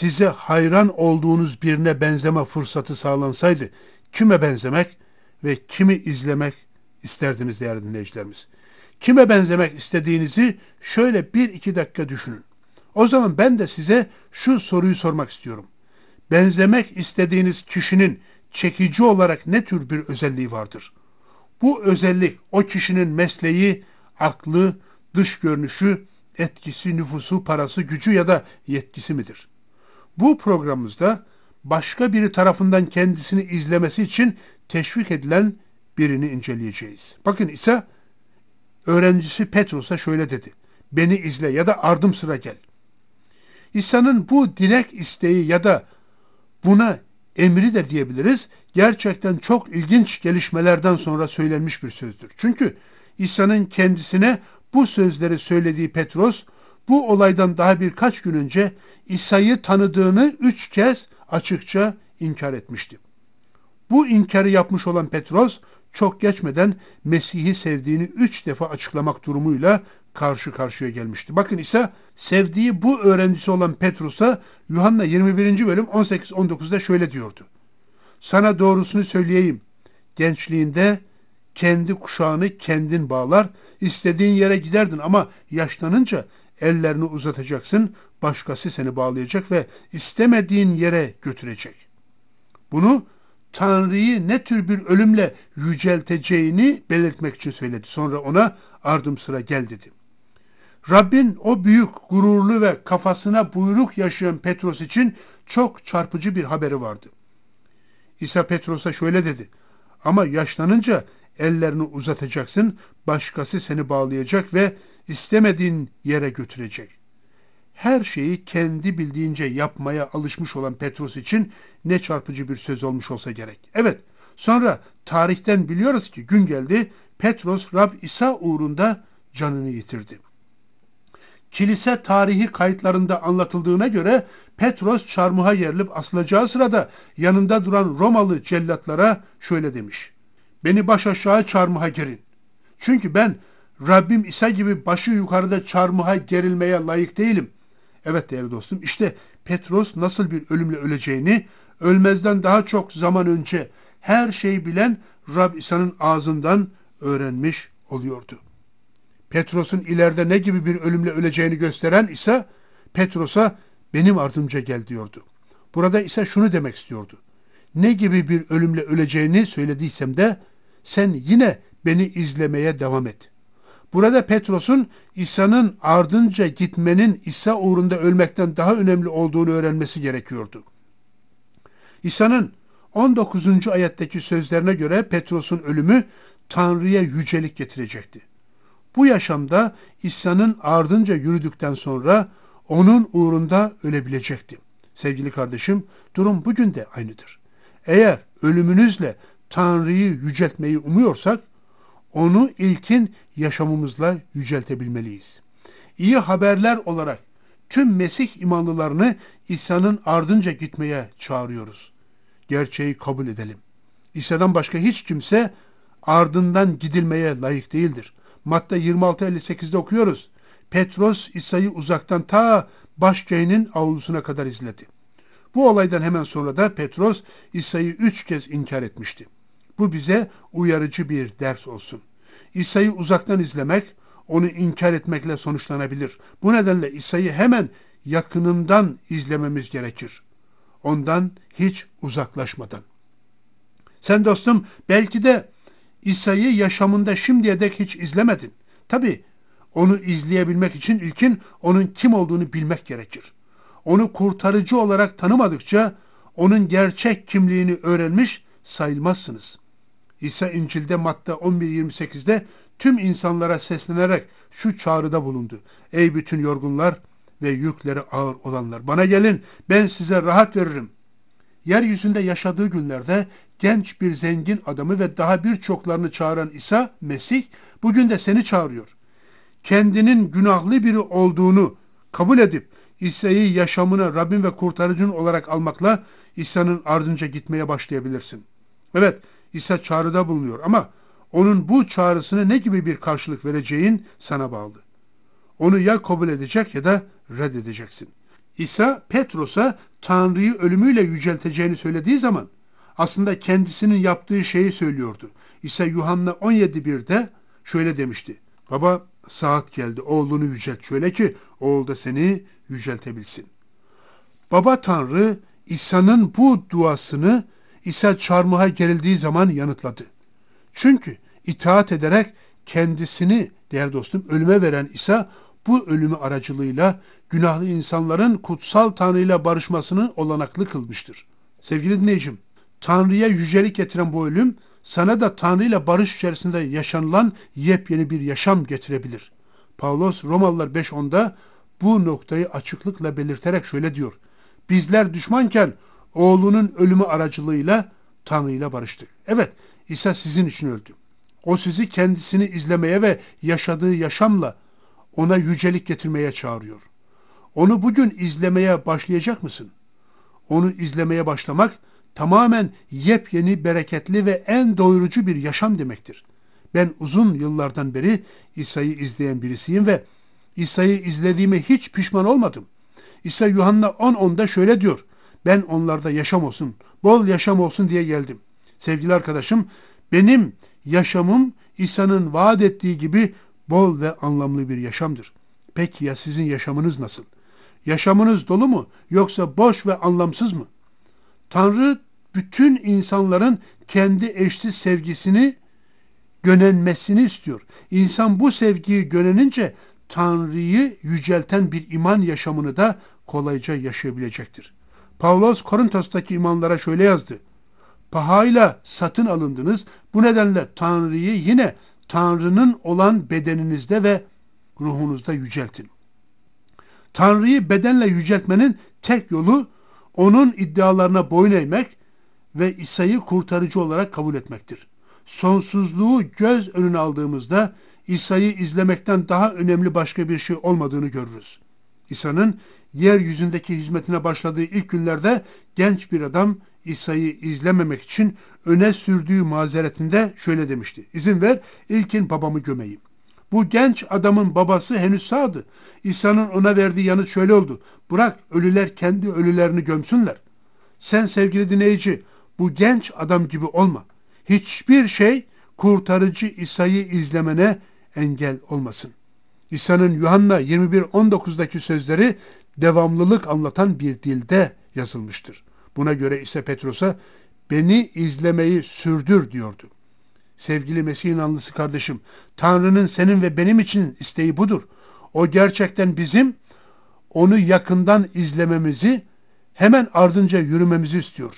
size hayran olduğunuz birine benzeme fırsatı sağlansaydı kime benzemek ve kimi izlemek isterdiniz değerli dinleyicilerimiz? Kime benzemek istediğinizi şöyle 1-2 dakika düşünün. O zaman ben de size şu soruyu sormak istiyorum. Benzemek istediğiniz kişinin çekici olarak ne tür bir özelliği vardır? Bu özellik o kişinin mesleği, aklı, dış görünüşü, etkisi, nüfusu, parası, gücü ya da yetkisi midir? Bu programımızda başka biri tarafından kendisini izlemesi için teşvik edilen birini inceleyeceğiz. Bakın İsa öğrencisi Petros'a şöyle dedi. Beni izle ya da ardım sıra gel. İsa'nın bu direkt isteği ya da buna emri de diyebiliriz. Gerçekten çok ilginç gelişmelerden sonra söylenmiş bir sözdür. Çünkü İsa'nın kendisine bu sözleri söylediği Petros, bu olaydan daha birkaç gün önce İsa'yı tanıdığını 3 kez açıkça inkar etmişti. Bu inkarı yapmış olan Petros, çok geçmeden Mesih'i sevdiğini 3 defa açıklamak durumuyla karşı karşıya gelmişti. Bakın İsa sevdiği bu öğrencisi olan Petros'a Yuhanna 21. bölüm 18-19'da şöyle diyordu. Sana doğrusunu söyleyeyim. Gençliğinde kendi kuşağını kendin bağlar, istediğin yere giderdin ama yaşlanınca ellerini uzatacaksın, başkası seni bağlayacak ve istemediğin yere götürecek. Bunu Tanrı'yı ne tür bir ölümle yücelteceğini belirtmek için söyledi. Sonra ona ardım sıra gel dedi. Rabbin o büyük, gururlu ve kafasına buyruk yaşayan Petros için çok çarpıcı bir haberi vardı. İsa Petros'a şöyle dedi. Ama yaşlanınca ellerini uzatacaksın, başkası seni bağlayacak ve istemediğin yere götürecek. Her şeyi kendi bildiğince yapmaya alışmış olan Petros için ne çarpıcı bir söz olmuş olsa gerek. Evet, sonra tarihten biliyoruz ki gün geldi, Petros Rab İsa uğrunda canını yitirdi. Kilise tarihi kayıtlarında anlatıldığına göre Petros çarmıha gerilip asılacağı sırada yanında duran Romalı cellatlara şöyle demiş. Beni baş aşağı çarmıha gerin. Çünkü ben Rabbim İsa gibi başı yukarıda çarmıha gerilmeye layık değilim. Evet değerli dostum, işte Petros nasıl bir ölümle öleceğini ölmezden daha çok zaman önce her şeyi bilen Rab İsa'nın ağzından öğrenmiş oluyordu. Petros'un ileride ne gibi bir ölümle öleceğini gösteren İsa, Petros'a benim ardımca gel diyordu. Burada İsa şunu demek istiyordu. Ne gibi bir ölümle öleceğini söylediysem de sen yine beni izlemeye devam et. Burada Petros'un İsa'nın ardınca gitmenin İsa uğrunda ölmekten daha önemli olduğunu öğrenmesi gerekiyordu. İsa'nın 19. ayetteki sözlerine göre Petros'un ölümü Tanrı'ya yücelik getirecekti. Bu yaşamda İsa'nın ardınca yürüdükten sonra onun uğrunda ölebilecekti. Sevgili kardeşim, durum bugün de aynıdır. Eğer ölümünüzle Tanrı'yı yüceltmeyi umuyorsak, onu ilkin yaşamımızla yüceltebilmeliyiz. İyi haberler olarak tüm Mesih imanlılarını İsa'nın ardınca gitmeye çağırıyoruz. Gerçeği kabul edelim. İsa'dan başka hiç kimse ardından gidilmeye layık değildir. Matta 26:58'de okuyoruz. Petros İsa'yı uzaktan ta Başkayı'nın avlusuna kadar izledi. Bu olaydan hemen sonra da Petros İsa'yı 3 kez inkar etmişti. Bu bize uyarıcı bir ders olsun. İsa'yı uzaktan izlemek, onu inkar etmekle sonuçlanabilir. Bu nedenle İsa'yı hemen yakınından izlememiz gerekir. Ondan hiç uzaklaşmadan. Sen dostum belki de İsa'yı yaşamında şimdiye dek hiç izlemedin. Tabii onu izleyebilmek için ilkin onun kim olduğunu bilmek gerekir. Onu kurtarıcı olarak tanımadıkça onun gerçek kimliğini öğrenmiş sayılmazsınız. İsa İncil'de Matta 11:28'de tüm insanlara seslenerek şu çağrıda bulundu. Ey bütün yorgunlar ve yükleri ağır olanlar, bana gelin, ben size rahat veririm. Yeryüzünde yaşadığı günlerde genç bir zengin adamı ve daha birçoklarını çağıran İsa Mesih bugün de seni çağırıyor. Kendinin günahlı biri olduğunu kabul edip İsa'yı yaşamına Rabbin ve kurtarıcın olarak almakla İsa'nın ardınca gitmeye başlayabilirsin. Evet, İsa çağrıda bulunuyor ama onun bu çağrısına ne gibi bir karşılık vereceğin sana bağlı. Onu ya kabul edecek ya da reddedeceksin. İsa Petros'a Tanrı'yı ölümüyle yücelteceğini söylediği zaman aslında kendisinin yaptığı şeyi söylüyordu. İsa Yuhanna 17.1'de şöyle demişti. Baba, saat geldi, oğlunu yücelt şöyle ki oğul da seni yüceltebilsin. Baba Tanrı İsa'nın bu duasını İsa çarmıha gerildiği zaman yanıtladı. Çünkü itaat ederek kendisini değerli dostum ölüme veren İsa bu ölümü aracılığıyla günahlı insanların kutsal Tanrı ile barışmasını olanaklı kılmıştır. Sevgili dinleyicim, Tanrı'ya yücelik getiren bu ölüm sana da Tanrı ile barış içerisinde yaşanılan yepyeni bir yaşam getirebilir. Pavlos Romalılar 5.10'da bu noktayı açıklıkla belirterek şöyle diyor. Bizler düşmanken oğlunun ölümü aracılığıyla Tanrı ile barıştık. Evet, İsa sizin için öldü. O sizi kendisini izlemeye ve yaşadığı yaşamla ona yücelik getirmeye çağırıyor. Onu bugün izlemeye başlayacak mısın? Onu izlemeye başlamak tamamen yepyeni, bereketli ve en doyurucu bir yaşam demektir. Ben uzun yıllardan beri İsa'yı izleyen birisiyim ve İsa'yı izlediğime hiç pişman olmadım. İsa Yuhanna 10.10'da şöyle diyor. Ben onlarda yaşam olsun, bol yaşam olsun diye geldim. Sevgili arkadaşım, benim yaşamım İsa'nın vaat ettiği gibi bol ve anlamlı bir yaşamdır. Peki ya sizin yaşamınız nasıl? Yaşamınız dolu mu yoksa boş ve anlamsız mı? Tanrı bütün insanların kendi eşsiz sevgisini gönenmesini istiyor. İnsan bu sevgiyi gönenince Tanrı'yı yücelten bir iman yaşamını da kolayca yaşayabilecektir. Pavlos Korintos'taki imanlara şöyle yazdı. Pahayla satın alındınız. Bu nedenle Tanrı'yı yine Tanrı'nın olan bedeninizde ve ruhunuzda yüceltin. Tanrı'yı bedenle yüceltmenin tek yolu onun iddialarına boyun eğmek ve İsa'yı kurtarıcı olarak kabul etmektir. Sonsuzluğu göz önüne aldığımızda İsa'yı izlemekten daha önemli başka bir şey olmadığını görürüz. İsa'nın yeryüzündeki hizmetine başladığı ilk günlerde genç bir adam İsa'yı izlememek için öne sürdüğü mazeretinde şöyle demişti. İzin ver ilkin babamı gömeyim. Bu genç adamın babası henüz sağdı. İsa'nın ona verdiği yanıt şöyle oldu. Bırak ölüler kendi ölülerini gömsünler. Sen sevgili dinleyici bu genç adam gibi olma. Hiçbir şey kurtarıcı İsa'yı izlemene engel olmasın. İsa'nın Yuhanna 21.19'daki sözleri devamlılık anlatan bir dilde yazılmıştır. Buna göre ise Petros'a beni izlemeyi sürdür diyordu. Sevgili Mesih inanlısı kardeşim, Tanrı'nın senin ve benim için isteği budur. O gerçekten bizim onu yakından izlememizi, hemen ardınca yürümemizi istiyor.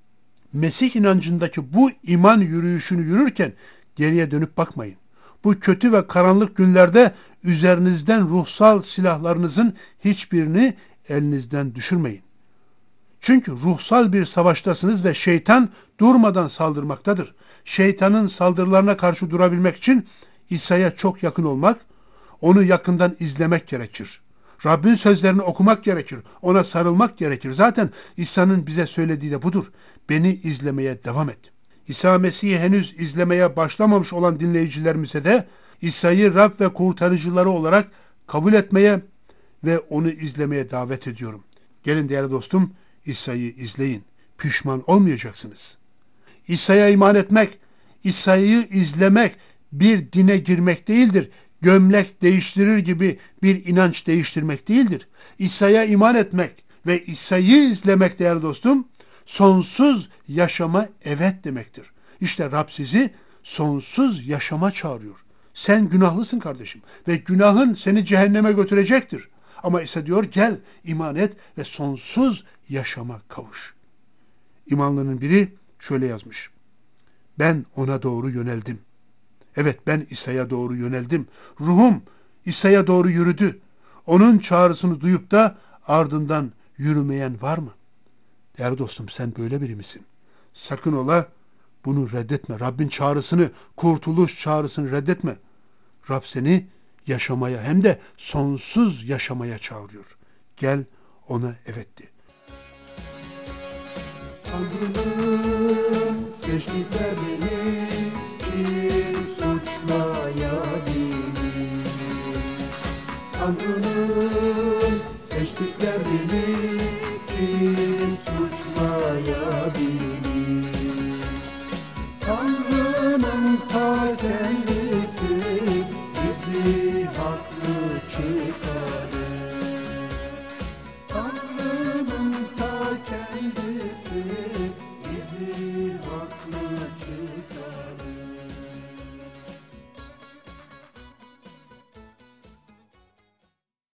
Mesih inancındaki bu iman yürüyüşünü yürürken geriye dönüp bakmayın. Bu kötü ve karanlık günlerde üzerinizden ruhsal silahlarınızın hiçbirini elinizden düşürmeyin. Çünkü ruhsal bir savaştasınız ve şeytan durmadan saldırmaktadır. Şeytanın saldırılarına karşı durabilmek için İsa'ya çok yakın olmak, onu yakından izlemek gerekir. Rabbin sözlerini okumak gerekir. Ona sarılmak gerekir. Zaten İsa'nın bize söylediği de budur. Beni izlemeye devam et. İsa Mesih'i henüz izlemeye başlamamış olan dinleyicilerimize de İsa'yı Rab ve kurtarıcıları olarak kabul etmeye ve onu izlemeye davet ediyorum. Gelin değerli dostum, İsa'yı izleyin. Pişman olmayacaksınız. İsa'ya iman etmek, İsa'yı izlemek bir dine girmek değildir. Gömlek değiştirir gibi bir inanç değiştirmek değildir. İsa'ya iman etmek ve İsa'yı izlemek değerli dostum, sonsuz yaşama evet demektir. İşte Rab sizi sonsuz yaşama çağırıyor. Sen günahlısın kardeşim ve günahın seni cehenneme götürecektir. Ama İsa diyor gel iman et ve sonsuz yaşama kavuş. İmanlının biri şöyle yazmış. Ben ona doğru yöneldim. Evet ben İsa'ya doğru yöneldim. Ruhum İsa'ya doğru yürüdü. Onun çağrısını duyup da ardından yürümeyen var mı? Değerli dostum sen böyle biri misin? Sakın ola bunu reddetme. Rabbin çağrısını, kurtuluş çağrısını reddetme. Rab seni yaşamaya hem de sonsuz yaşamaya çağırıyor. Gel ona evet de. Tanrı'nın seçtiklerini bir suçlayabilir. Tanrı'nın seçtiklerini bir